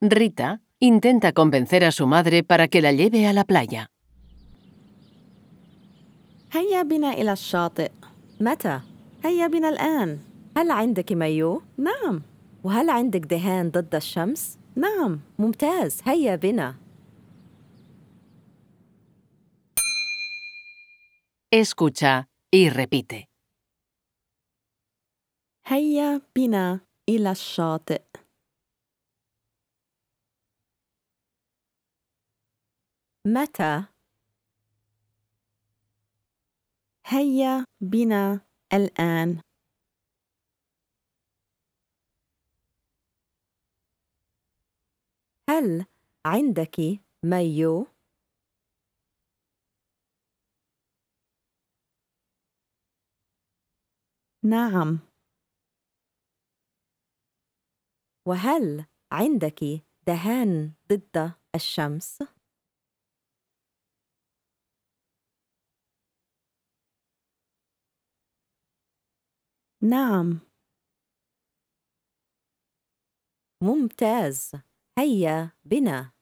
Rita intenta convencer a su madre para que la lleve a la playa. هيا بنا إلى الشاطئ. متى؟ هيا بنا الآن. هل عندك مايو؟ نعم. وهل عندك دهان ضد الشمس؟ نعم، ممتاز، هيا بنا. Escucha y repite. هيا بنا إلى الشاطئ. متى؟ هيا بنا الآن. هل عندك مايو؟ نعم. وهل عندك دهان ضد الشمس؟ نعم. ممتاز، هيا بنا.